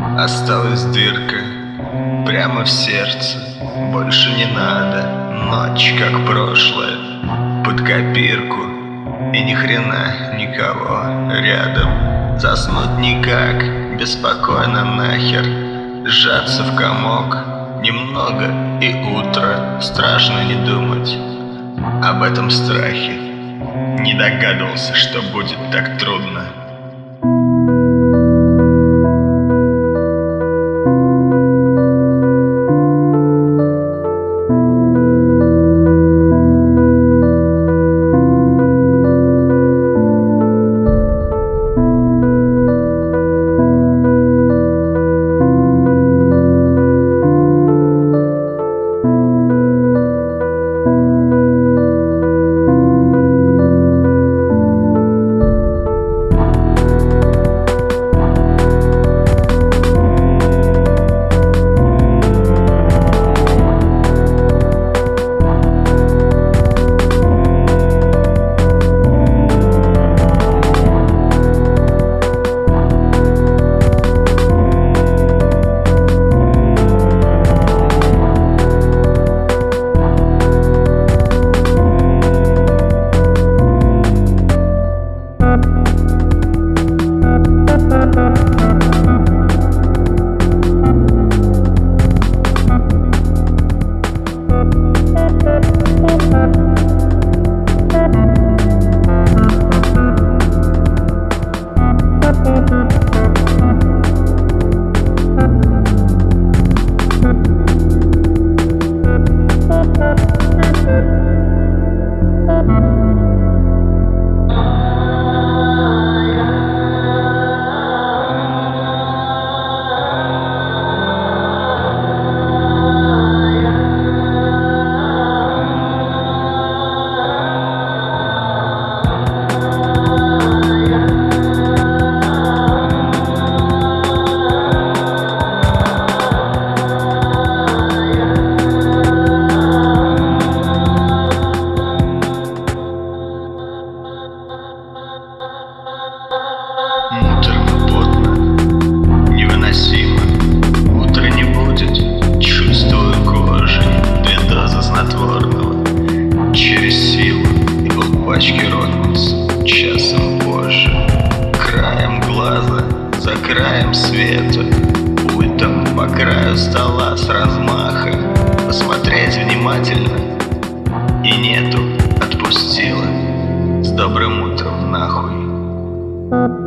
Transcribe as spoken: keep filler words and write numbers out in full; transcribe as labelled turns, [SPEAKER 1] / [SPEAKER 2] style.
[SPEAKER 1] Осталась дырка прямо в сердце. Больше не надо. Ночь как прошлое, под копирку. И ни хрена никого рядом. Заснуть никак, беспокойно нахер. Сжаться в комок немного и утро. Страшно не думать об этом страхе. Не догадывался, что будет так трудно. Муторно, потно, невыносимо. Утра не будет, чувствую кожей две дозы снотворного через силу, и полпачки ротманс часом позже. Краем глаза, за краем света, пультом по краю стола с размаха. Посмотреть внимательно, и нету, отпустила. С добрым утром, нахуй.